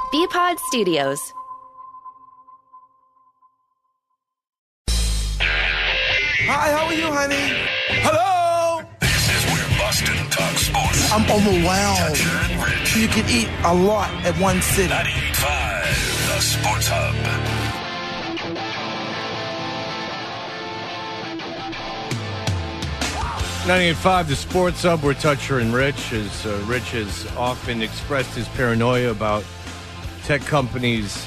BPod Studios. Hi, how are you, honey? Hello? This is where Boston talks sports. I'm overwhelmed. Toucher and Rich. You can eat a lot at one sitting. 98.5, the Sports Hub. .98.5 The Sports Hub, where Toucher and Rich, as Rich has often expressed his paranoia about tech companies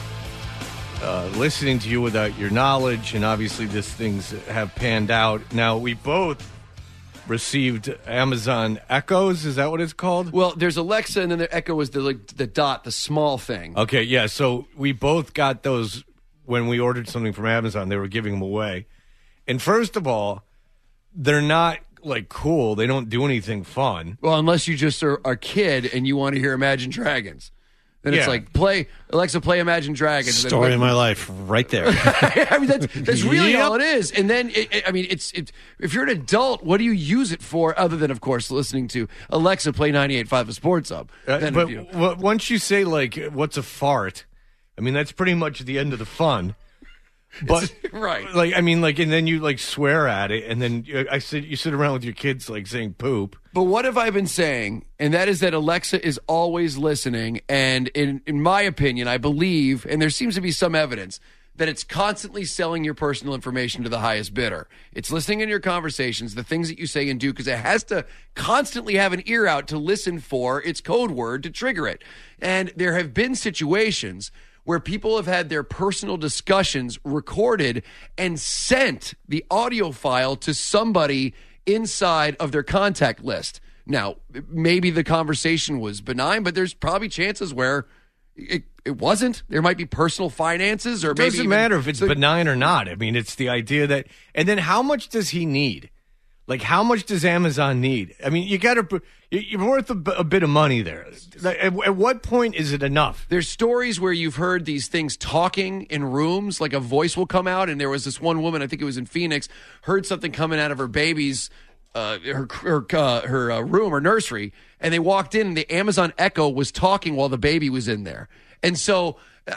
listening to you without your knowledge, and obviously these things have panned out. Now, we both received Amazon Echoes. Is that what it's called? Well, there's Alexa, and then the Echo is the dot, the small thing. Okay, yeah, so we both got those when we ordered something from Amazon. They were giving them away. And first of all, they're not like cool. They don't do anything fun. Well, unless you just are a kid and you want to hear Imagine Dragons. Then it's Yeah. like, Alexa, play Imagine Dragons. Story of my life, right there. I mean, that's really Yep. all it is. And then, it's if you're an adult, what do you use it for other than, of course, listening to Alexa play 98.5 The Sports Hub? Then, But once you say, like, what's a fart, I mean, that's pretty much the end of the fun. But right. like, I mean, like, and then you like swear at it, and then you sit around with your kids like saying poop. But what have I been saying? And that is that Alexa is always listening. And in my opinion, I believe, and there seems to be some evidence, that it's constantly selling your personal information to the highest bidder. It's listening in your conversations, the things that you say and do, because it has to constantly have an ear out to listen for its code word to trigger it. And there have been situations where people have had their personal discussions recorded and sent the audio file to somebody inside of their contact list. Now, maybe the conversation was benign, but there's probably chances where it wasn't. There might be personal finances, or It maybe doesn't matter if it's benign or not. I mean, it's the idea that, and then how much does he need? Like, how much does Amazon need? I mean, you're worth a bit of money there. At what point is it enough? There's stories where you've heard these things talking in rooms, like a voice will come out, and there was this one woman, I think it was in Phoenix, heard something coming out of her baby's her room or nursery, and they walked in, and the Amazon Echo was talking while the baby was in there. And so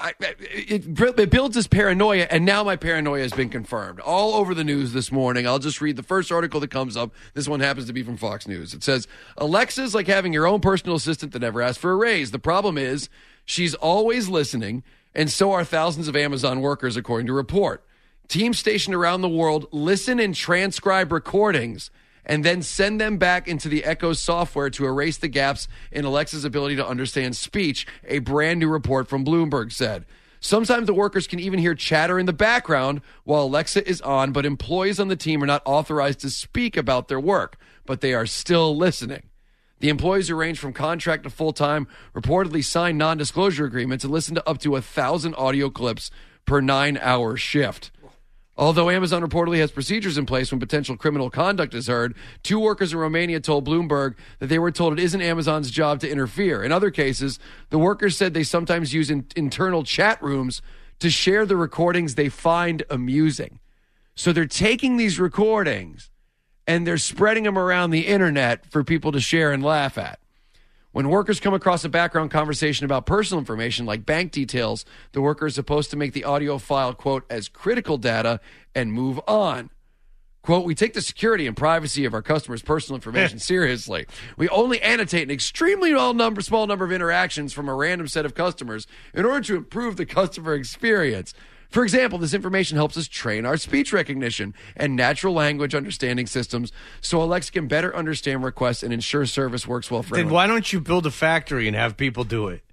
it builds this paranoia, and now my paranoia has been confirmed all over the news this morning. I'll just read the first article that comes up. This one happens to be from Fox News. It says, Alexa's like having your own personal assistant that never asks for a raise. The problem is she's always listening, and so are thousands of Amazon workers, according to a report. Teams stationed around the world listen and transcribe recordings and then send them back into the Echo software to erase the gaps in Alexa's ability to understand speech, a brand new report from Bloomberg said. Sometimes the workers can even hear chatter in the background while Alexa is on, but employees on the team are not authorized to speak about their work, but they are still listening. The employees who range from contract to full-time reportedly sign non-disclosure agreements and listen to up to 1,000 audio clips per 9-hour shift. Although Amazon reportedly has procedures in place when potential criminal conduct is heard, 2 workers in Romania told Bloomberg that they were told it isn't Amazon's job to interfere. In other cases, the workers said they sometimes use internal chat rooms to share the recordings they find amusing. So they're taking these recordings and they're spreading them around the internet for people to share and laugh at. When workers come across a background conversation about personal information like bank details, the worker is supposed to make the audio file, quote, as critical data and move on. Quote, we take the security and privacy of our customers' personal information seriously. We only annotate an extremely small number of interactions from a random set of customers in order to improve the customer experience. For example, this information helps us train our speech recognition and natural language understanding systems so Alexa can better understand requests and ensure service works well for Then everyone. why don't you build a factory and have people do it?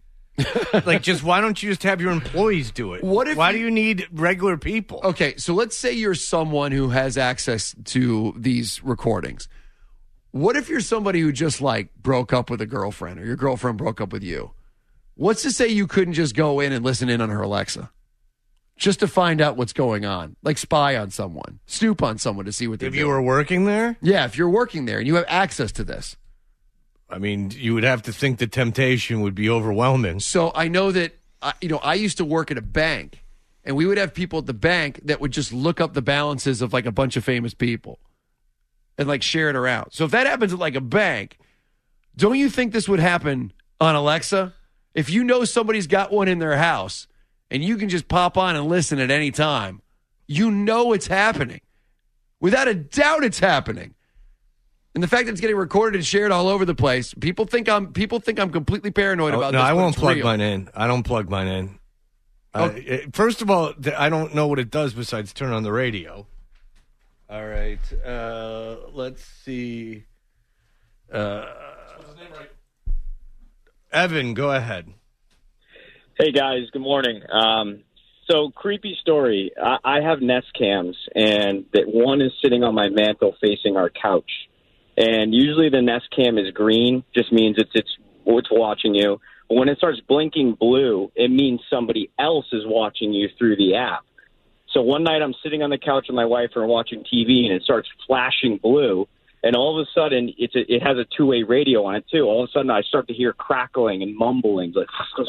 Why don't you just have your employees do it? Why do you need regular people? Okay, so let's say you're someone who has access to these recordings. What if you're somebody who just broke up with a girlfriend, or your girlfriend broke up with you? What's to say you couldn't just go in and listen in on her Alexa? Just to find out what's going on. Like spy on someone. Snoop on someone to see what they're doing. If you were working there? Yeah, if you're working there and you have access to this. I mean, you would have to think the temptation would be overwhelming. So I know that, I used to work at a bank, and we would have people at the bank that would just look up the balances of a bunch of famous people and share it around. So if that happens at a bank, don't you think this would happen on Alexa? If you know somebody's got one in their house and you can just pop on and listen at any time, you know it's happening. Without a doubt, it's happening. And the fact that it's getting recorded and shared all over the place, people think I'm completely paranoid about this. No, I won't plug real. mine in. I don't plug mine in. Okay. First of all, I don't know what it does besides turn on the radio. All right. Let's see. Evan, go ahead. Hey, guys. Good morning. So, creepy story. I have Nest cams, and that one is sitting on my mantle facing our couch. And usually the Nest cam is green, just means it's watching you. But when it starts blinking blue, it means somebody else is watching you through the app. So one night I'm sitting on the couch with my wife and we're watching TV, and it starts flashing blue. And all of a sudden, it has a two-way radio on it, too. All of a sudden, I start to hear crackling and mumbling, like,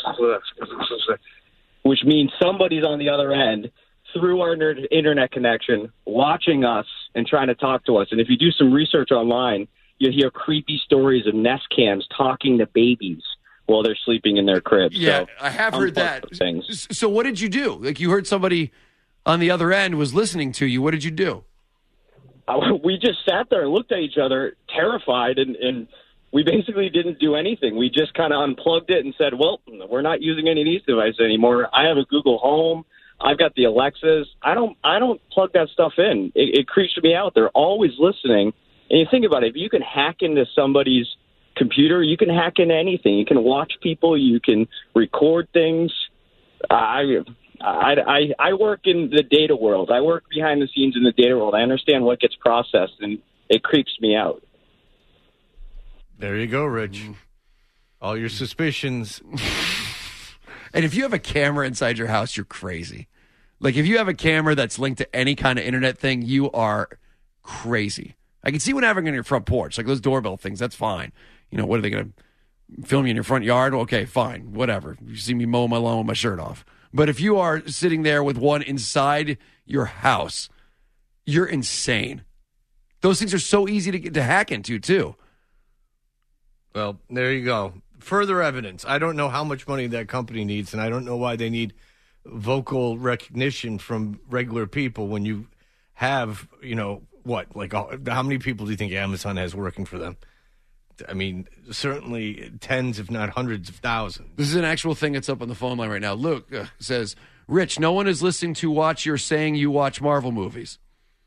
which means somebody's on the other end through our internet connection watching us and trying to talk to us. And if you do some research online, you'll hear creepy stories of Nest cams talking to babies while they're sleeping in their cribs. Yeah, so, I have heard that. Things. So what did you do? Like, you heard somebody on the other end was listening to you. What did you do? We just sat there and looked at each other, terrified, and we basically didn't do anything. We just kind of unplugged it and said, well, we're not using any of these devices anymore. I have a Google Home. I've got the Alexas. I don't plug that stuff in. It creeps me out. They're always listening. And you think about it, if you can hack into somebody's computer, you can hack into anything. You can watch people. You can record things. I work in the data world. I work behind the scenes in the data world. I understand what gets processed, and it creeps me out. There you go, Rich. All your suspicions. And if you have a camera inside your house, you're crazy. Like, if you have a camera that's linked to any kind of internet thing, you are crazy. I can see one having on your front porch, like those doorbell things. That's fine. You know, what are they going to film you in your front yard? Okay, fine, whatever. You see me mowing my lawn with my shirt off. But if you are sitting there with one inside your house, you're insane. Those things are so easy to get to hack into, too. Well, there you go. Further evidence. I don't know how much money that company needs, and I don't know why they need vocal recognition from regular people when you have, you know, what? Like, how many people do you think Amazon has working for them? I mean, certainly tens, if not hundreds of thousands. This is an actual thing that's up on the phone line right now. Luke says, Rich, no one is listening to watch you're saying you watch Marvel movies.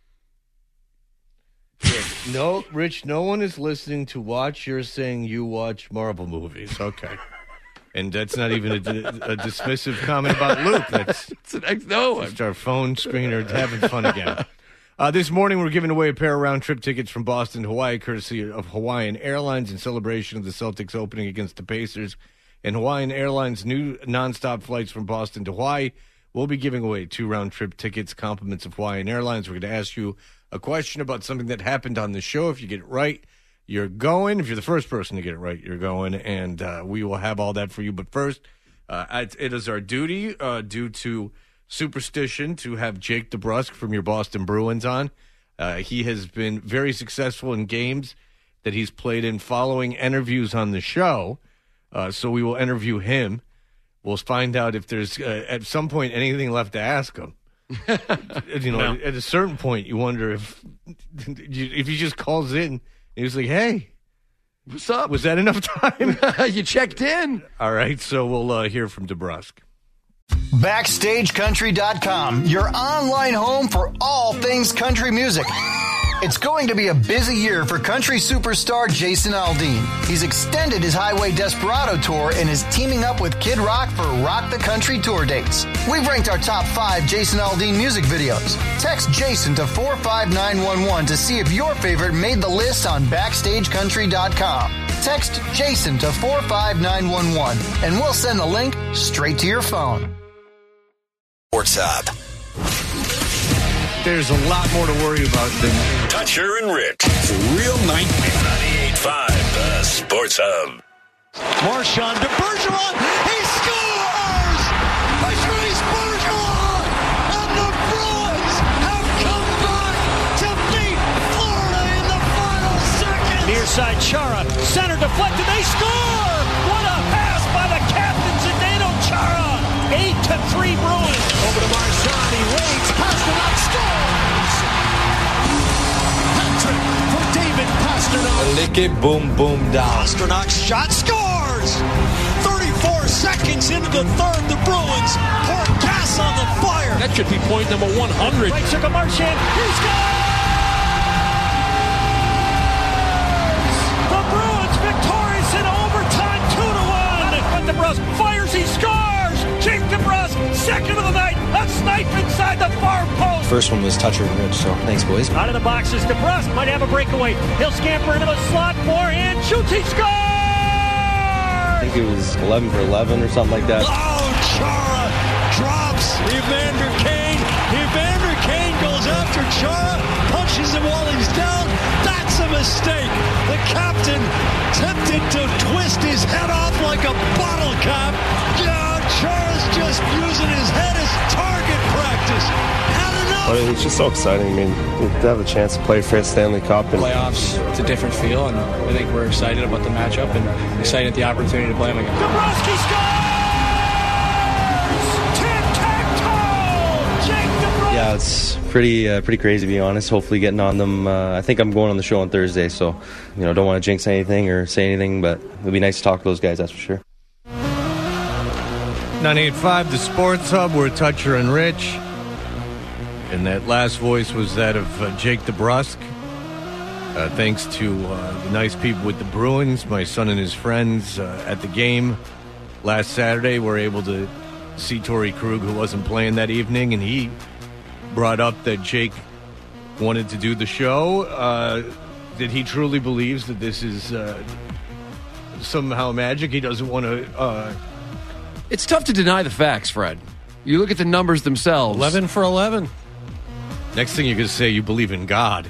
Yeah. No, Rich, no one is listening to watch you're saying you watch Marvel movies. Okay. And that's not even a dismissive comment about Luke. That's just our phone screener having fun again. This morning, we're giving away a pair of round-trip tickets from Boston to Hawaii, courtesy of Hawaiian Airlines, in celebration of the Celtics opening against the Pacers. And Hawaiian Airlines' new nonstop flights from Boston to Hawaii will be giving away 2 round-trip tickets, compliments of Hawaiian Airlines. We're going to ask you a question about something that happened on the show. If you get it right, you're going. If you're the first person to get it right, you're going. And we will have all that for you. But first, it is our duty, due to superstition, to have Jake DeBrusk from your Boston Bruins on. He has been very successful in games that he's played in following interviews on the show. So we will interview him. We'll find out if there's at some point anything left to ask him. You know, at a certain point, you wonder if he just calls in and he's like, "Hey, what's up? Was that enough time? You checked in." All right, so we'll hear from DeBrusk. BackstageCountry.com, your online home for all things country music. It's going to be a busy year for country superstar Jason Aldean. He's extended his Highway Desperado tour and is teaming up with Kid Rock for Rock the Country tour dates. We've ranked our top 5 Jason Aldean music videos. Text Jason to 45911 to see if your favorite made the list on BackstageCountry.com. Text Jason to 45911 and we'll send the link straight to your phone. Sports Hub. There's a lot more to worry about than Toucher and Rich. It's a real nightmare. 98.5, the Sports Hub. Marchand to Bergeron. He scores! Patrice Bergeron! And the Bruins have come back to beat Florida in the final second. Near side, Chara. Center deflected. They score! What a pass by the captain, Lick it, boom, boom, down. Pasternak's shot scores! 34 seconds into the third, the Bruins pour gas on the fire. That should be point number 100. Right circle, Marchand. He scores! The Bruins victorious in overtime, 2-1. But DeBrusk fires, he scores! Jake DeBrusk, second of the night, a snipe inside the far post. First one was toucher and rich, so thanks, boys. Out of the boxes, DeBrusk might have a breakaway. He'll scamper into the slot, forehand, shoots, he scores! I think it was 11 for 11 or something like that. Oh, Chara drops Evander Kane. Evander Kane goes after Chara, punches him while he's down. That's a mistake. The captain tempted to twist his head off like a bottle cap. Yeah, Chara's just using his head as target practice. Well, it's just so exciting. I mean, to have the chance to play for the Stanley Cup. And playoffs, it's a different feel, and I think we're excited about the matchup and excited at the opportunity to play them again. DeBrusk scores! Tic-tac-toe! Jake DeBrusk! Yeah, it's pretty crazy, to be honest. Hopefully getting on them. I think I'm going on the show on Thursday, so, don't want to jinx anything or say anything, but it'll be nice to talk to those guys, that's for sure. 98.5, the Sports Hub. We're Toucher and Rich. And that last voice was that of Jake DeBrusk. Thanks to the nice people with the Bruins, my son and his friends at the game last Saturday were able to see Torrey Krug, who wasn't playing that evening, and he brought up that Jake wanted to do the show. That he truly believes that this is somehow magic. He doesn't want to... It's tough to deny the facts, Fred. You look at the numbers themselves. 11 for 11. Next thing you're going to say, you believe in God.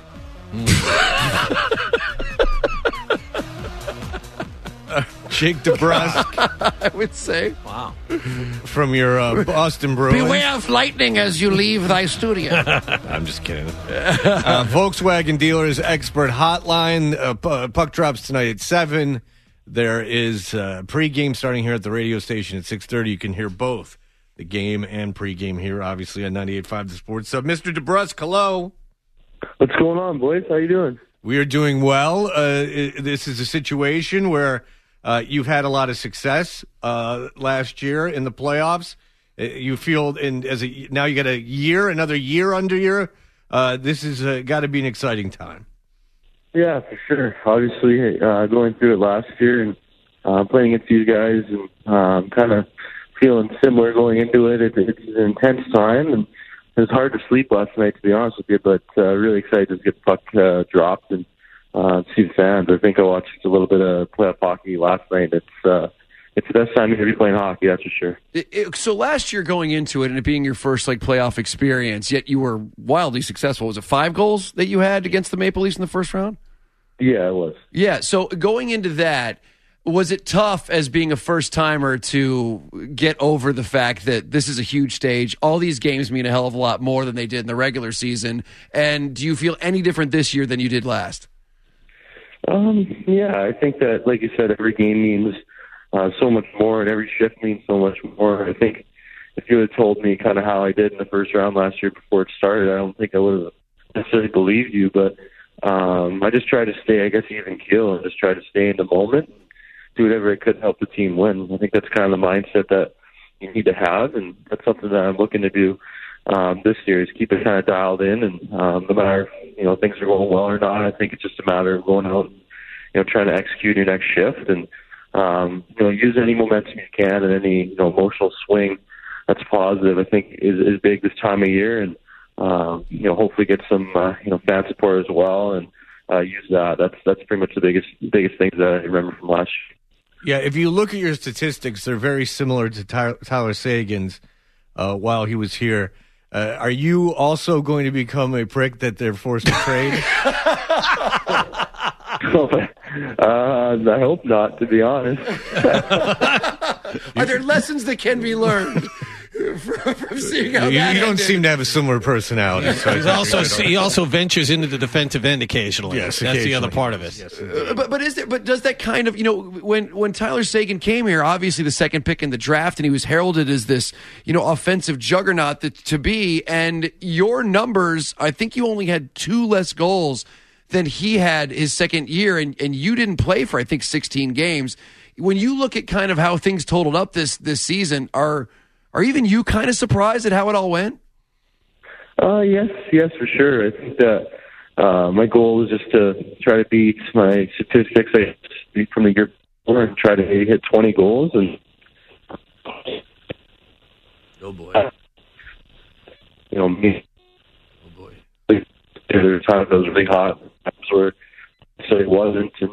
Jake DeBrusk. I would say. Wow. From your Boston Bruins. Beware of lightning as you leave thy studio. I'm just kidding. Volkswagen Dealers Expert Hotline. Puck drops tonight at 7. There is pregame starting here at the radio station at 6:30. You can hear both the game and pregame here, obviously, on 98.5 The Sports Hub. Mr. DeBrusk, hello. What's going on, boys? How you doing? We are doing well. This is a situation where you've had a lot of success last year in the playoffs. You feel, now you got another year under you. This has got to be an exciting time. Yeah, for sure. Obviously, going through it last year and playing against these guys and kind of feeling similar going into it. It's an intense time, and it was hard to sleep last night, to be honest with you, but really excited to get the puck dropped and see the fans. I think I watched a little bit of playoff hockey last night. It's the best time you're going to be playing hockey, that's for sure. So last year going into it and it being your first playoff experience, yet you were wildly successful. Was it 5 goals that you had against the Maple Leafs in the first round? Yeah, it was. Yeah, so going into that, was it tough as being a first-timer to get over the fact that this is a huge stage? All these games mean a hell of a lot more than they did in the regular season. And do you feel any different this year than you did last? Yeah, I think that, like you said, every game means so much more, and every shift means so much more. I think if you had told me kind of how I did in the first round last year before it started, I don't think I would have necessarily believed you. But I just try to stay, I guess, even keel and just try to stay in the moment. Do whatever it could help the team win. I think that's kind of the mindset that you need to have, and that's something that I'm looking to do this year, is keep it kind of dialed in, and no matter if things are going well or not, I think it's just a matter of going out and trying to execute your next shift and use any momentum you can and any emotional swing that's positive. I think is big this time of year, and hopefully get some fan support as well, and use that. That's pretty much the biggest things that I remember from last year. Yeah, if you look at your statistics, they're very similar to Tyler Seguin's while he was here. Are you also going to become a prick that they're forced to trade? I hope not, to be honest. Are there lessons that can be learned from seeing how you that don't ended? seem to have a similar personality. So he also ventures into the defensive end occasionally. Yes, that's the other part of it. Yes, but does that kind of when Tyler Seguin came here, obviously the second pick in the draft, and he was heralded as this offensive juggernaut to be, and your numbers, I think you only had 2 less goals than he had his second year, and you didn't play for, I think, 16 games. When you look at kind of how things totaled up this season, are even you kind of surprised at how it all went? Yes, for sure. I think that my goal was just to try to beat my statistics from the year before and try to hit 20 goals. And oh boy, me. Oh boy. There were times I was really hot, times where it wasn't. And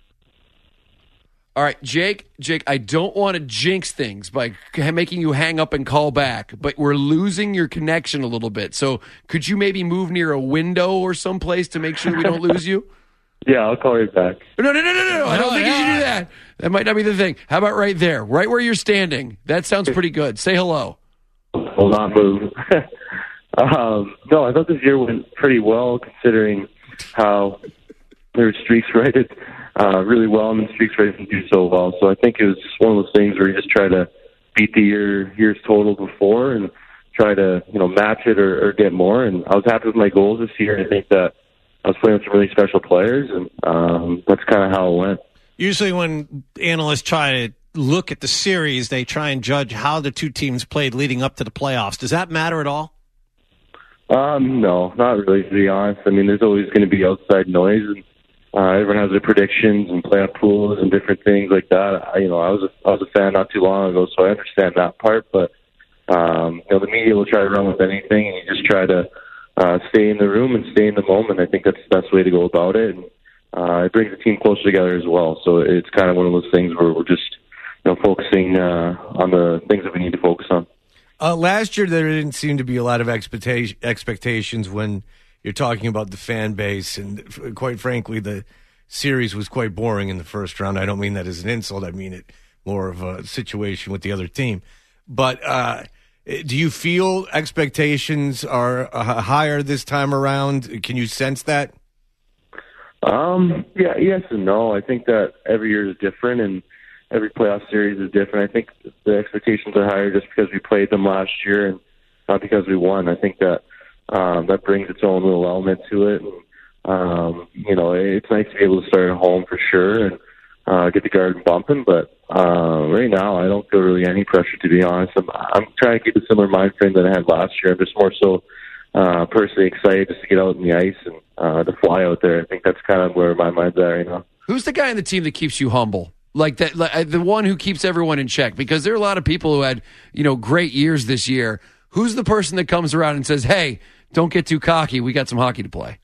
all right, Jake, I don't want to jinx things by making you hang up and call back, but we're losing your connection a little bit. So could you maybe move near a window or someplace to make sure we don't lose you? Yeah, I'll call you back. No. I don't think you should do that. That might not be the thing. How about right there, right where you're standing? That sounds pretty good. Say hello. Will not move. No, I thought this year went pretty well considering how there were streaks rated really well, and the streaks rated didn't do so well. So I think it was just one of those things where you just try to beat the year's total before and try to match it or get more. And I was happy with my goals this year. I think that I was playing with some really special players, and that's kind of how it went. Usually when analysts try to look at the series, they try and judge how the two teams played leading up to the playoffs. Does that matter at all? No, not really, to be honest. I mean, there's always going to be outside noise, and everyone has their predictions and playoff pools and different things like that. I was a fan not too long ago, so I understand that part. But the media will try to run with anything, and you just try to stay in the room and stay in the moment. I think that's the best way to go about it, and it brings the team closer together as well. So it's kind of one of those things where we're just focusing on the things that we need to focus on. Last year, there didn't seem to be a lot of expectations when you're talking about the fan base, and quite frankly, the series was quite boring in the first round. I don't mean that as an insult. I mean it more of a situation with the other team. But do you feel expectations are higher this time around? Can you sense that? Yeah, yes and no. I think that every year is different, and every playoff series is different. I think the expectations are higher just because we played them last year and not because we won. I think that that brings its own little element to it. And, it's nice to be able to start at home for sure and get the Garden bumping. But right now, I don't feel really any pressure, to be honest. I'm trying to keep a similar mind frame that I had last year. I'm just more so personally excited just to get out on the ice and to fly out there. I think that's kind of where my mind's at right now. Who's the guy on the team that keeps you humble? Like that, the one who keeps everyone in check? Because there are a lot of people who had, great years this year. Who's the person that comes around and says, "Hey, don't get too cocky. We got some hockey to play"?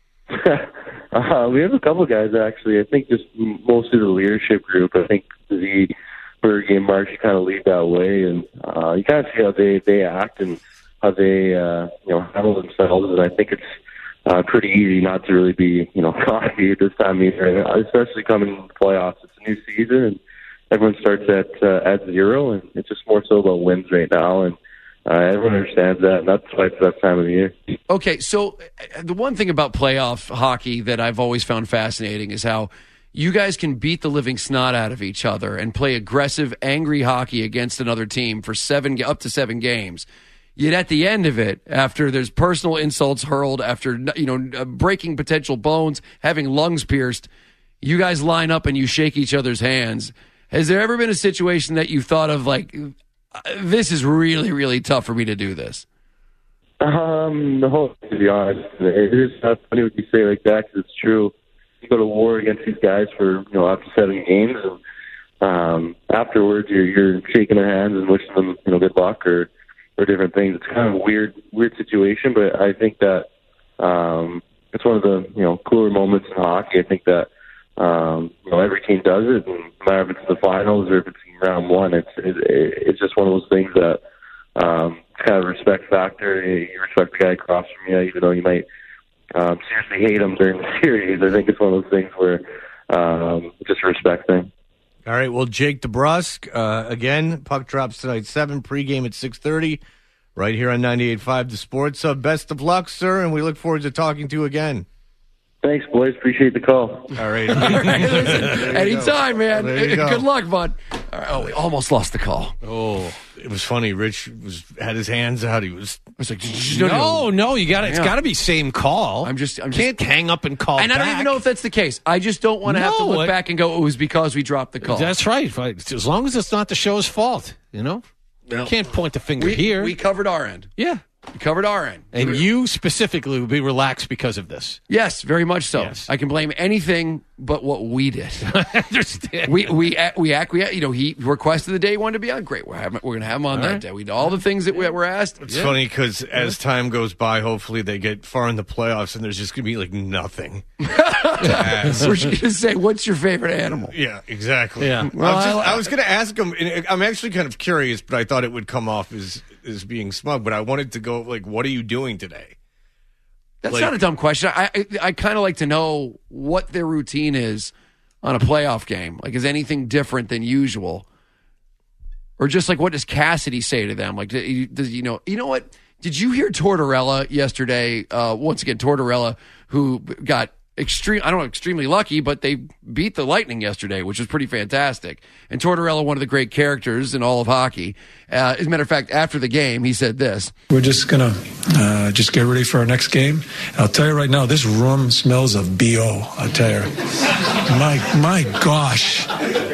We have a couple of guys, actually. I think just mostly the leadership group. I think the Berge and Marsh kind of lead that way, and you kind of see how they act and how they handle themselves. And I think it's pretty easy not to really be cocky at this time either, especially coming into the playoffs. It's a new season, and everyone starts at zero, and it's just more so about wins right now. And everyone understands that, and that's why it's that time of the year. Okay, so the one thing about playoff hockey that I've always found fascinating is how you guys can beat the living snot out of each other and play aggressive, angry hockey against another team for up to 7 games. Yet at the end of it, after there's personal insults hurled, after breaking potential bones, having lungs pierced, you guys line up and you shake each other's hands. Has there ever been a situation that you thought of like, this is really, really tough for me to do this? No, to be honest. It is not funny what you say like that, because it's true. You go to war against these guys for up to 7 games, and afterwards you're shaking their hands and wishing them good luck or different things. It's kind of a weird situation, but I think that it's one of the cooler moments in hockey. I think that every team does it, and no matter if it's the finals or if it's in round one, it's just one of those things that kind of respect factor. You respect the guy across from you, even though you might seriously hate him during the series. I think it's one of those things where just a respect thing. All right, well, Jake DeBrusk, again, puck drops tonight 7, pregame at 6:30, right here on 98.5 The Sports Hub. Best of luck, sir, and we look forward to talking to you again. Thanks, boys. Appreciate the call. All right. Anytime, man. Good luck, bud. All right. Oh, we almost lost the call. Oh, it was funny. Rich had his hands out. I was like, no, you got it. It's got to be same call. I'm just can't hang up and call. And back. I don't even know if that's the case. I just don't want to have to look back and go, it was because we dropped the call. That's right. As long as it's not the show's fault, you can't point the finger here. We covered our end. Yeah. We covered our end. And you specifically will be relaxed because of this. Yes, very much so. Yes. I can blame anything but what we did. I understand. We he requested the day he wanted to be on. Great. We're going to have him on that day. We did all the things that were asked. It's funny because as time goes by, hopefully they get far in the playoffs and there's just going to be like nothing to ask. We're just going to say, what's your favorite animal? Yeah, exactly. Yeah. Well, I was going to ask him, and I'm actually kind of curious, but I thought it would come off as being smug, but I wanted to go, like, what are you doing today? That's not a dumb question. I kind of like to know what their routine is on a playoff game. Like, is anything different than usual? Or just like, what does Cassidy say to them? Like, does you know what? Did you hear Tortorella yesterday? Once again, Tortorella, who got extremely lucky, but they beat the Lightning yesterday, which was pretty fantastic. And Tortorella, one of the great characters in all of hockey. As a matter of fact, after the game, he said this. We're just going to just get ready for our next game. I'll tell you right now, this room smells of BO, I'll tell you. My gosh.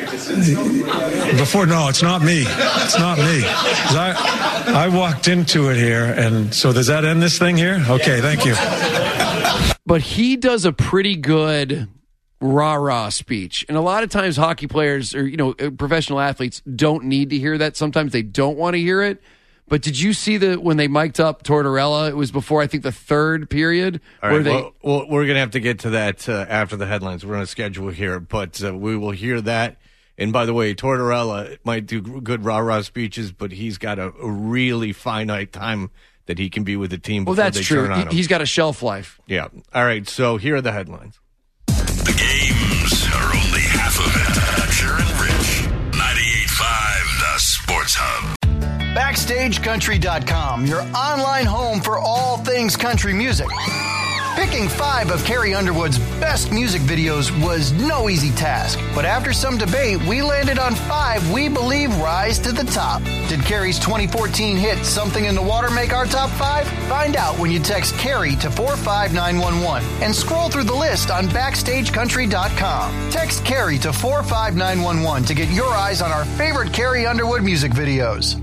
It's not me. It's not me. I walked into it here, and so does that end this thing here? Okay, thank you. But he does a pretty good rah-rah speech. And a lot of times hockey players or, professional athletes don't need to hear that. Sometimes they don't want to hear it. But did you see when they mic'd up Tortorella? It was before, I think, the third period. All right, well, we're going to have to get to that after the headlines. We're on a schedule here, but we will hear that. And by the way, Tortorella might do good rah-rah speeches, but he's got a really finite time that he can be with the team before that's they true. turn on him. He's got a shelf life. Yeah. All right, so here are the headlines. The games are only half of it. Dutcher and Rich. 98.5 The Sports Hub. BackstageCountry.com, your online home for all things country music. Picking 5 of Carrie Underwood's best music videos was no easy task, but after some debate, we landed on 5 we believe rise to the top. Did Carrie's 2014 hit Something in the Water make our top 5? Find out when you text Carrie to 45911 and scroll through the list on BackstageCountry.com. Text Carrie to 45911 to get your eyes on our favorite Carrie Underwood music videos.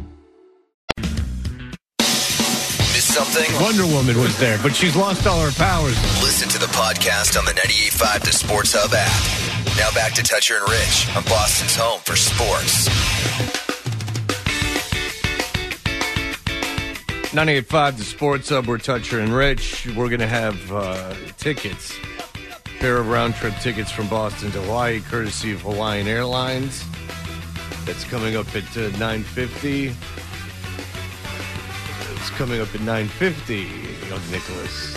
Something? Wonder Woman was there, but she's lost all her powers. Listen to the podcast on the 98.5 The Sports Hub app. Now back to Toucher and Rich on Boston's home for sports. 98.5 The Sports Hub. We're Toucher and Rich. We're going to have tickets, a pair of round-trip tickets from Boston to Hawaii, courtesy of Hawaiian Airlines. That's coming up at 9:50. Coming up at 9:50, young Nicholas.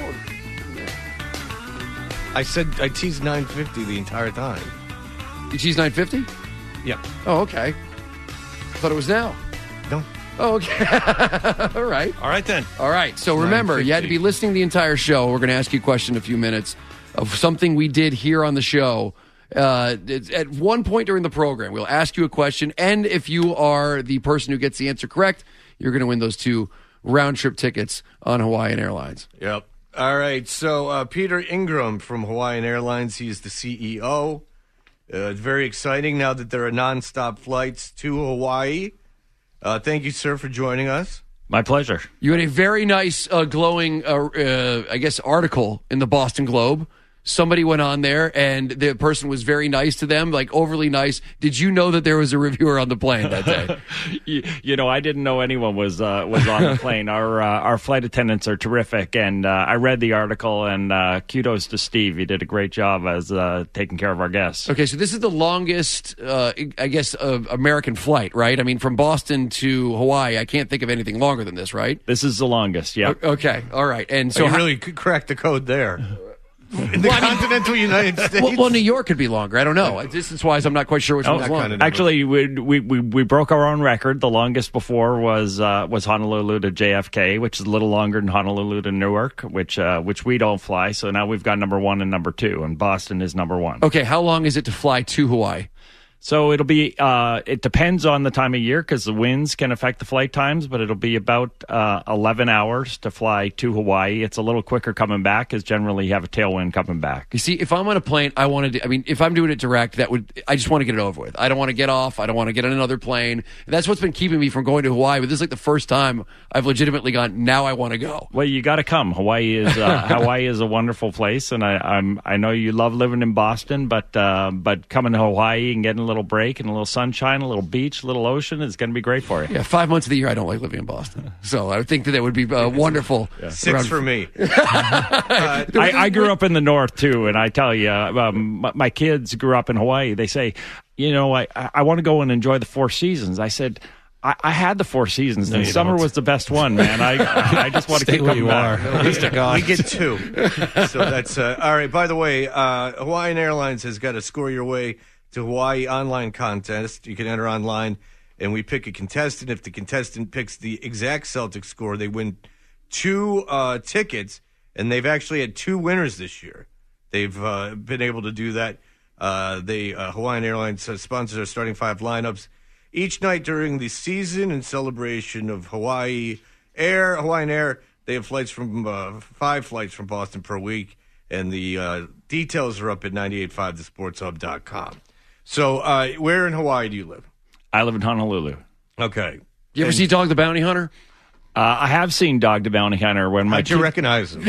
I teased 9:50 the entire time. You teased 9:50? Yep. Oh, okay. I thought it was now. No. Oh, okay. All right. All right, then. All right. So remember, 9:50. you had to be listening the entire show. We're going to ask you a question in a few minutes of something we did here on the show. At one point during the program, we'll ask you a question, and if you are the person who gets the answer correct, you're going to win those 2 round-trip tickets on Hawaiian Airlines. Yep. All right. So Peter Ingram from Hawaiian Airlines, he's the CEO. It's very exciting now that there are nonstop flights to Hawaii. Thank you, sir, for joining us. My pleasure. You had a very nice, glowing, article in the Boston Globe. Somebody went on there, and the person was very nice to them, like overly nice. Did you know that there was a reviewer on the plane that day? I didn't know anyone was on the plane. Our flight attendants are terrific, and I read the article, and kudos to Steve. He did a great job as taking care of our guests. Okay, so this is the longest, American flight, right? I mean, from Boston to Hawaii, I can't think of anything longer than this, right? This is the longest, yeah. Okay, all right. And so you really cracked the code there. In the continental United States. Well, New York could be longer. I don't know. Distance-wise, I'm not quite sure which one's longer. Actually, we broke our own record. The longest before was Honolulu to JFK, which is a little longer than Honolulu to Newark, which we don't fly. So now we've got number 1 and number 2, and Boston is number 1. Okay, how long is it to fly to Hawaii? So it'll be, it depends on the time of year because the winds can affect the flight times, but it'll be about 11 hours to fly to Hawaii. It's a little quicker coming back because generally you have a tailwind coming back. You see, if I'm on a plane, if I'm doing it direct, I just want to get it over with. I don't want to get off. I don't want to get on another plane. And that's what's been keeping me from going to Hawaii. But this is like the first time I've legitimately gone, now I want to go. Well, you got to come. Hawaii is a wonderful place. And I know you love living in Boston, but coming to Hawaii and getting a little break and a little sunshine, a little beach, a little ocean is going to be great for you. Yeah, 5 months of the year I don't like living in Boston. So I would think that would be wonderful. Yeah. 6 for me. I grew up in the north, too, and I tell you, my kids grew up in Hawaii. They say, I want to go and enjoy the 4 seasons. I said, I had the 4 seasons. No, summer was the best one, man. I just want to keep where you are. We get 2. So that's all right. By the way, Hawaiian Airlines has got a Score Your Way to Hawaii online contest. You can enter online, and we pick a contestant. If the contestant picks the exact Celtics score, they win 2 tickets, and they've actually had 2 winners this year. They've been able to do that. Hawaiian Airlines sponsors our starting 5 lineups each night during the season in celebration of Hawaiian Air. They have 5 flights from Boston per week, and the details are up at 985thesportshub.com. So where in Hawaii do you live? I live in Honolulu. Okay. You ever see Dog the Bounty Hunter? I have seen Dog the Bounty Hunter. How'd you recognize him?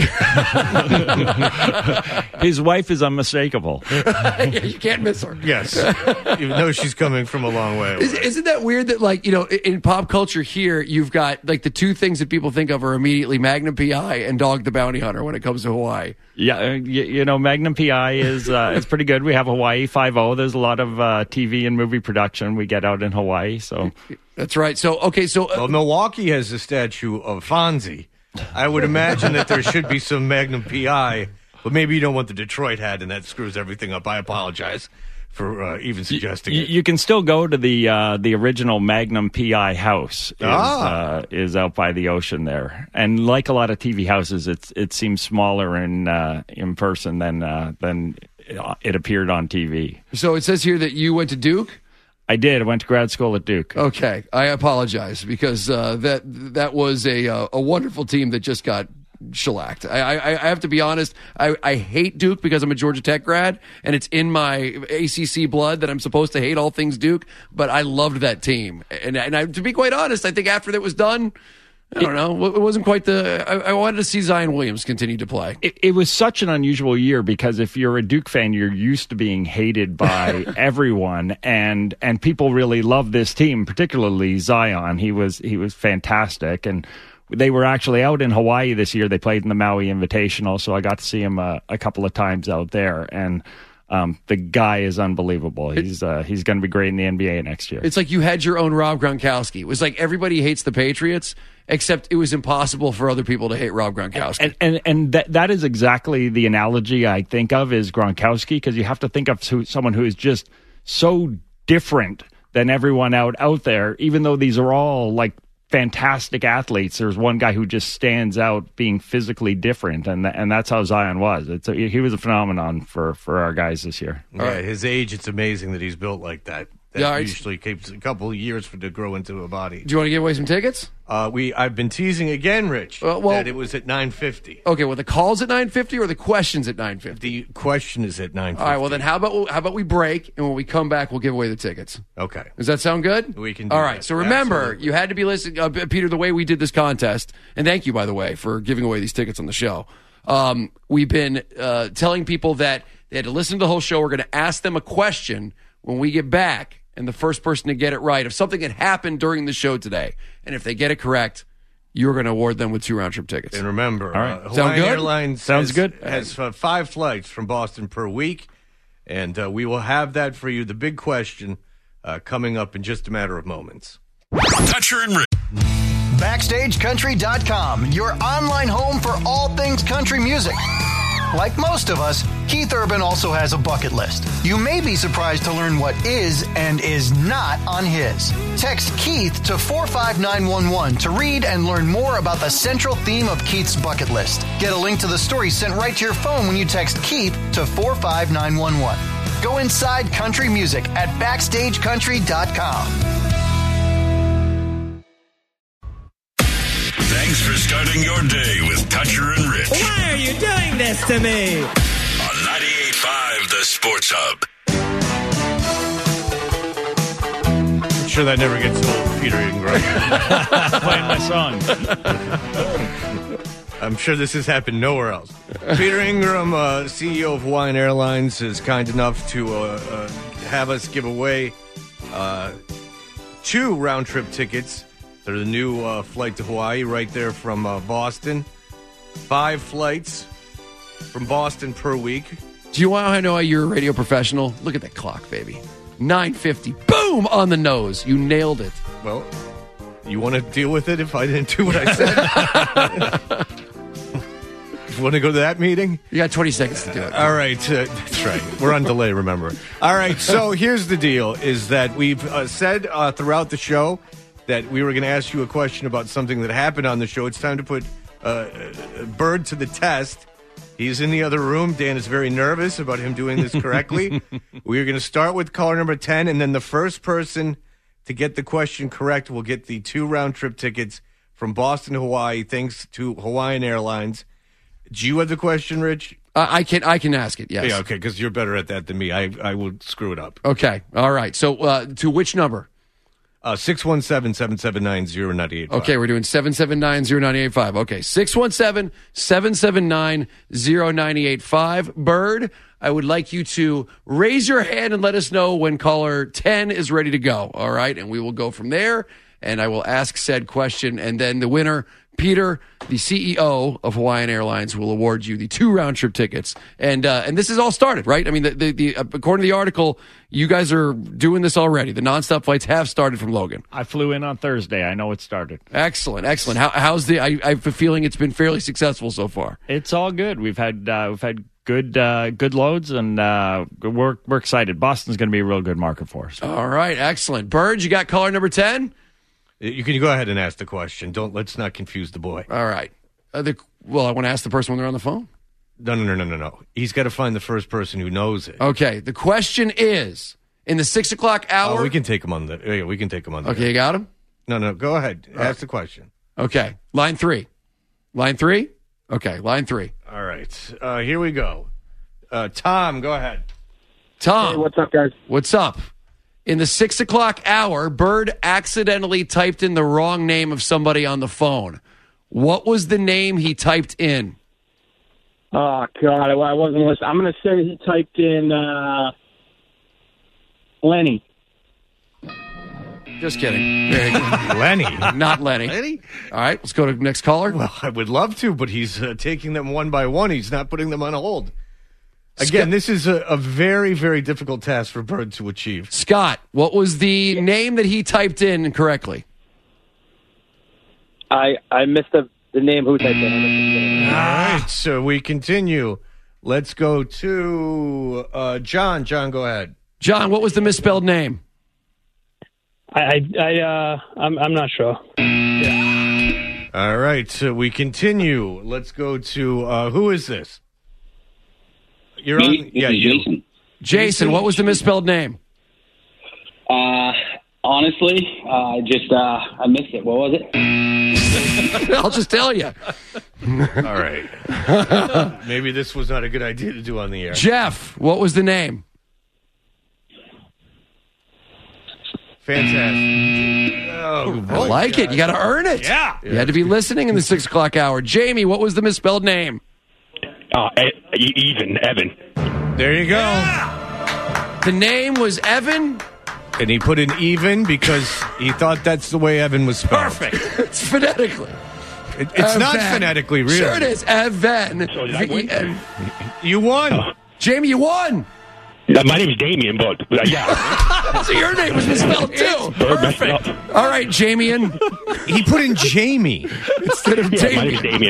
His wife is unmistakable. You can't miss her. Yes. Even though she's coming from a long way away. Isn't that weird that, in pop culture here, you've got, the 2 things that people think of are immediately Magnum P.I. and Dog the Bounty Hunter when it comes to Hawaii? Yeah, Magnum P.I. is pretty good. We have Hawaii 5-0. There's a lot of TV and movie production we get out in Hawaii, so... That's right. So, okay, well, Milwaukee has a statue of Fonzie. I would imagine that there should be some Magnum P.I., but maybe you don't want the Detroit hat, and that screws everything up. I apologize for even suggesting it. You can still go to the original Magnum P.I. house. Is out by the ocean there, and like a lot of TV houses, it seems smaller in person than it appeared on TV. So it says here that you went to Duke. I did. I went to grad school at Duke. Okay, I apologize because that was a wonderful team that just got shellacked. I have to be honest. I hate Duke because I'm a Georgia Tech grad, and it's in my ACC blood that I'm supposed to hate all things Duke. But I loved that team, and to be quite honest, I think after that was done, I don't know. It wasn't quite I wanted to see Zion Williams continue to play. It was such an unusual year because if you're a Duke fan, you're used to being hated by everyone, and people really love this team, particularly Zion. He was fantastic, and they were actually out in Hawaii this year. They played in the Maui Invitational, so I got to see him a couple of times out there, and the guy is unbelievable. He's going to be great in the NBA next year. It's like you had your own Rob Gronkowski. It was like everybody hates the Patriots, except it was impossible for other people to hate Rob Gronkowski. And that is exactly the analogy I think of is Gronkowski, because you have to think of someone who is just so different than everyone out there, even though these are all like fantastic athletes. There's one guy who just stands out being physically different, and that's how Zion was. He was a phenomenon for our guys this year. Yeah, his age, it's amazing that he's built like that. That usually takes a couple of years to grow into a body. Do you want to give away some tickets? I've been teasing again, Rich, that it was at 9:50. Okay, well, the call's at 9:50 or the question's at 9:50? The question is at 9:50. All right, well, then how about we break, and when we come back, we'll give away the tickets. Okay. Does that sound good? We can do All right, that. so remember, Absolutely. You had to be listening, Peter, the way we did this contest, and thank you, by the way, for giving away these tickets on the show. We've been telling people that they had to listen to the whole show. We're going to ask them a question when we get back, and the first person to get it right of something that happened during the show today. And if they get it correct, you're going to award them with 2 round-trip tickets. And remember, Hawaiian Airlines Sounds good. has 5 flights from Boston per week, and we will have that for you. The big question coming up in just a matter of moments. Toucher and Rich. BackstageCountry.com, your online home for all things country music. Like most of us, Keith Urban also has a bucket list. You may be surprised to learn what is and is not on his. Text Keith to 45911 to read and learn more about the central theme of Keith's bucket list. Get a link to the story sent right to your phone when you text Keith to 45911. Go inside country music at BackstageCountry.com. Thanks for starting your day with Toucher and Rich. Why are you doing this to me? On 98.5 The Sports Hub. I'm sure that never gets old, Peter Ingram. Playing my song. I'm sure this has happened nowhere else. Peter Ingram, CEO of Hawaiian Airlines, is kind enough to have us give away 2 round-trip tickets. They're the new flight to Hawaii right there from Boston. 5 flights from Boston per week. Do you want to know you're a radio professional? Look at that clock, baby. 9:50. Boom! On the nose. You nailed it. Well, you want to deal with it if I didn't do what I said? You want to go to that meeting? You got 20 seconds to do it. All right. That's right. We're on delay, remember. All right. So here's the deal, is that we've said throughout the show that we were going to ask you a question about something that happened on the show. It's time to put Bird to the test. He's in the other room. Dan is very nervous about him doing this correctly. We're going to start with caller number 10, and then the first person to get the question correct will get the 2 round-trip tickets from Boston to Hawaii, thanks to Hawaiian Airlines. Do you have the question, Rich? I can ask it, yes. Yeah, okay, because you're better at that than me. I will screw it up. Okay, all right. So to which number? 617-779-0985. Okay, we're doing 779-0985. Okay, 617-779-0985. Bird, I would like you to raise your hand and let us know when caller 10 is ready to go, all right? And we will go from there, and I will ask said question, and then the winner, Peter, the CEO of Hawaiian Airlines, will award you the 2 round-trip tickets. And this is all started, right? I mean, the according to the article, you guys are doing this already. The nonstop flights have started from Logan. I flew in on Thursday. I know it started. Excellent. How's the? I have a feeling it's been fairly successful so far. It's all good. We've had good loads, and we're excited. Boston's going to be a real good market for us. All right, excellent. Bird, you got caller number 10? You can go ahead and ask the question. Let's not confuse the boy. All right. I want to ask the person when they're on the phone. No. He's got to find the first person who knows it. Okay. The question is, in the 6 o'clock hour. Oh, we can take him on the. Yeah, we can take him on the. Okay, you got him? No. Go ahead. Ask the question. Okay. Line 3. Line 3. Okay. Line 3. All right. Here we go. Tom, go ahead. Tom. Hey, what's up, guys? What's up? In the 6 o'clock hour, Bird accidentally typed in the wrong name of somebody on the phone. What was the name he typed in? Oh, God, I wasn't listening. I'm going to say he typed in Lenny. Just kidding. Lenny. Not Lenny. Lenny? All right, let's go to the next caller. Well, I would love to, but he's taking them one by one. He's not putting them on hold. Again, this is a very, very difficult task for Bird to achieve. Scott, what was the name that he typed in incorrectly? I missed the name who typed in. All right, so we continue. Let's go to John. John, go ahead. John, what was the misspelled name? I'm not sure. Yeah. All right, so we continue. Let's go to who is this? You're on. Yeah, Jason. Jason, what was the misspelled name? Honestly, I missed it. What was it? I'll just tell you. All right. Maybe this was not a good idea to do on the air. Jeff, what was the name? Fantastic. Oh, I like it. You got to earn it. Yeah. You had to be listening in the 6 o'clock hour. Jamie, what was the misspelled name? Evan. There you go. Yeah. The name was Evan? And he put in even because he thought that's the way Evan was spelled. Perfect. It's phonetically. It's not phonetically, really. Sure it is. Evan. You won. Jamie, you won. My name's Damien, but yeah. So your name was misspelled too. Perfect. All right, Jamien. He put in Jamie instead of Damien. My name's Damien.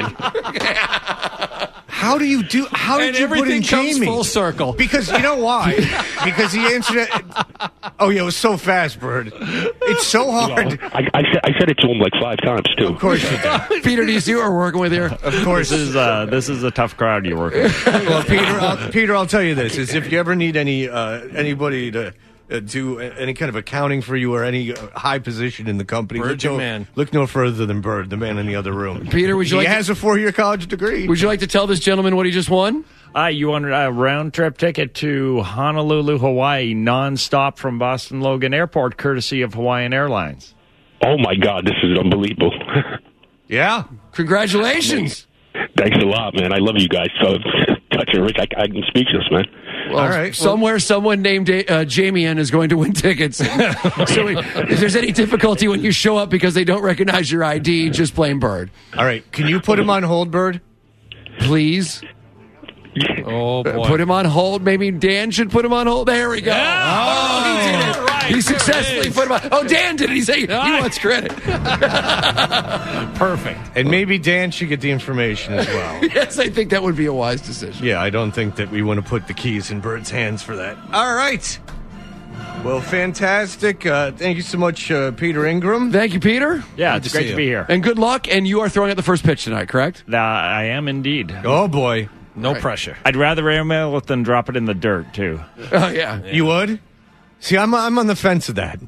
How did you put in Jamie? Comes full circle. Because you know why? Because he answered it. Oh, yeah, it was so fast, Bird. It's so hard. I said it to him like 5 times, too. Of course you did. Peter, do you see what we're working with here? Of course. This is a tough crowd you're working with. Well, Peter, I'll tell you this: is if you ever need anybody to do any kind of accounting for you or any high position in the company, look no further than Bird, the man in the other room. Peter, would you he like has a 4-year college degree. Would you like to tell this gentleman what he just won? You won a round-trip ticket to Honolulu, Hawaii, nonstop from Boston Logan Airport, courtesy of Hawaiian Airlines. Oh, my God, this is unbelievable. Yeah. Congratulations. Thanks a lot, man. I love you guys. So, Toucher Rick, I'm speechless, man. Well, all right. Somewhere, someone named Jamien is going to win tickets. So if there's any difficulty when you show up because they don't recognize your ID, just blame Bird. All right. Can you put him on hold, Bird? Please. Oh, boy. Put him on hold. Maybe Dan should put him on hold. There we go. Yeah. He did it. Right. He successfully put him on. Oh, Dan did it. He wants credit. Perfect. And maybe Dan should get the information as well. Yes, I think that would be a wise decision. Yeah, I don't think that we want to put the keys in Bird's hands for that. All right. Well, fantastic. Thank you so much, Peter Ingram. Thank you, Peter. Yeah, it's great to be here. And good luck. And you are throwing out the first pitch tonight, correct? I am indeed. Oh, boy. No pressure. I'd rather airmail it than drop it in the dirt, too. Oh, yeah. You would? See, I'm on the fence of that.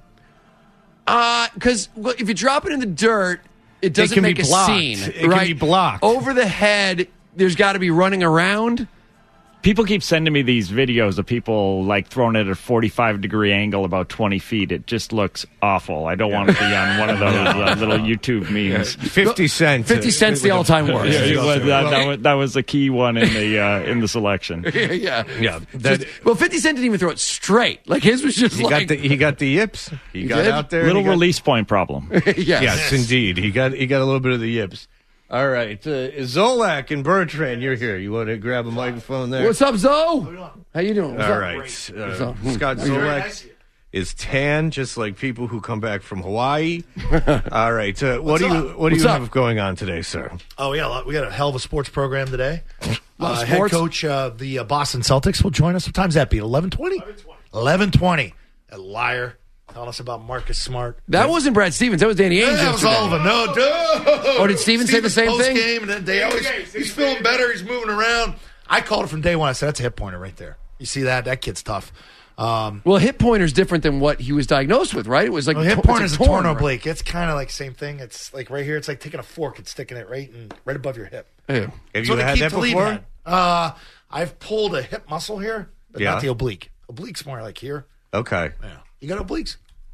Because if you drop it in the dirt, it doesn't make a scene. It can be blocked. Over the head, there's got to be running around. People keep sending me these videos of people like throwing it at a 45-degree angle about 20 feet. It just looks awful. I don't want to be on one of those little YouTube memes. 50 Cent. 50 Cent's the all-time worst. That was a key one in the selection. Yeah. That, 50 Cent didn't even throw it straight. Like his was just he got the yips. He got did? out there. Little release point problem. Yes, indeed. He got a little bit of the yips. All right, Zolak and Bertrand, you're here. You want to grab a microphone there? What's up, Zo? How you doing? All right, Scott Zolak is tan, just like people who come back from Hawaii. All right, what do you have going on today, sir? Oh yeah, we got a hell of a sports program today. Sports? Head coach of the Boston Celtics will join us. What time's that be? 11:20. 11:20. A liar. Telling us about Marcus Smart. That wasn't Brad Stevens. That was Danny Ainge. That was Oliver. No, dude. Oh, did Stevens say the same thing? Game, and then he's feeling better. He's moving around. I called it from day one. I said, that's a hip pointer right there. You see that? That kid's tough. Well, hip pointer's different than what he was diagnosed with, right? It was like hip pointer's a torn oblique. Right? It's kind of like the same thing. It's like right here. It's like taking a fork and sticking it right above your hip. Yeah. Have you had that before? I've pulled a hip muscle here, but not the oblique. Oblique's more like here. Okay. Yeah. You got obliques?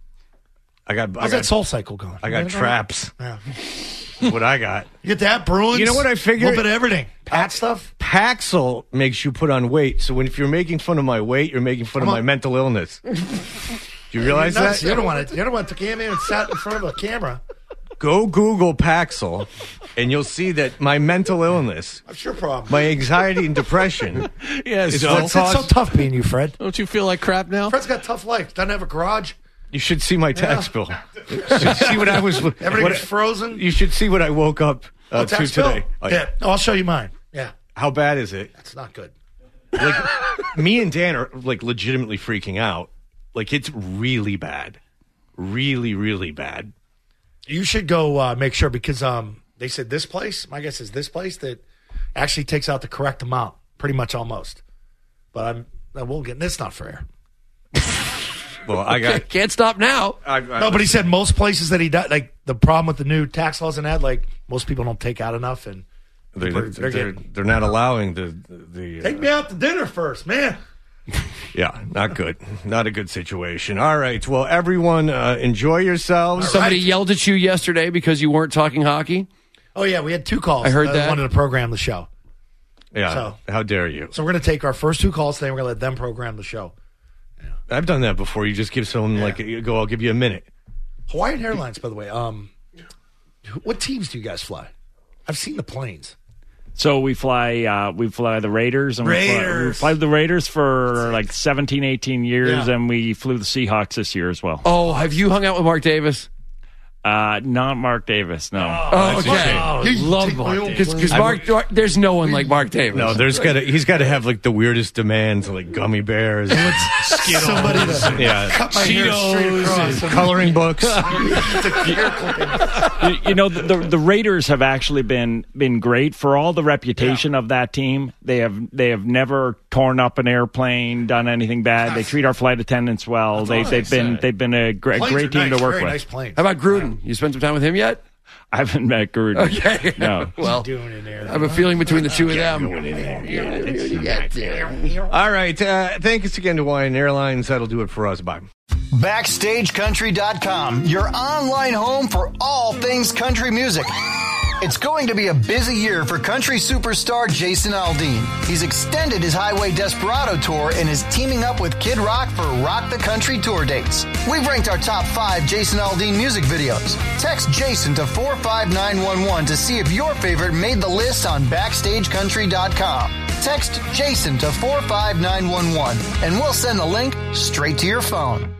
How's that Soul Cycle going? I got traps. Yeah. What I got. You get that, Bruins? You know what I figured? A little bit of everything. Pat stuff? Paxil makes you put on weight. So if you're making fun of my weight, you're making fun of my mental illness. Do you realize that? You're the one that came in and sat in front of a camera. Go Google Paxil, and you'll see that my mental illness, that's your problem. My anxiety and depression, it's so tough being you, Fred. Don't you feel like crap now? Fred's got a tough life. Doesn't have a garage. You should see my tax bill. You should see what I was. Everything was frozen. You should see what I woke up to today. Oh, yeah. I'll show you mine. Yeah. How bad is it? That's not good. Like me and Dan are like legitimately freaking out. Like it's really bad, really, really bad. You should go make sure because they said this place. My guess is this place that actually takes out the correct amount, pretty much almost. But we'll get this. Not fair. Well, I got can't stop now. No, but he said most places that he does, like the problem with the new tax laws and that, like most people don't take out enough, and they're not allowing the take me out to dinner first, man. Yeah, not good. Not a good situation. All right. Well, everyone, enjoy yourselves. Somebody yelled at you yesterday because you weren't talking hockey. Oh yeah, we had 2 calls. I heard that. Wanted to program the show. Yeah. So, how dare you? So we're going to take our first 2 calls today. We're going to let them program the show. I've done that before. You just give someone I'll give you a minute. Hawaiian Airlines, by the way. What teams do you guys fly? I've seen the planes. So we fly the Raiders. And we fly the Raiders for like 17, 18 years, and we flew the Seahawks this year as well. Oh, have you hung out with Mark Davis? Not Mark Davis, no. Oh, okay. You love Mark Davis. Because Mark, there's no one like Mark Davis. No, he's got to have like the weirdest demands, like gummy bears, Skittles, Somebody to cut my hair straight across. coloring books. The Raiders have actually been great for all the reputation of that team. They have never torn up an airplane, done anything bad. They treat our flight attendants well. They've been a great team to work with. Nice planes. How about Gruden? You spent some time with him yet? I haven't met Gruden. Okay. No. Well, doing in there? I have a feeling between the two of them. All right. Thanks again to Hawaiian Airlines. That'll do it for us. Bye. BackstageCountry.com, your online home for all things country music. It's going to be a busy year for country superstar Jason Aldean. He's extended his Highway Desperado tour and is teaming up with Kid Rock for Rock the Country tour dates. We've ranked our top 5 Jason Aldean music videos. Text Jason to 45911 to see if your favorite made the list on BackstageCountry.com. Text Jason to 45911 and we'll send the link straight to your phone.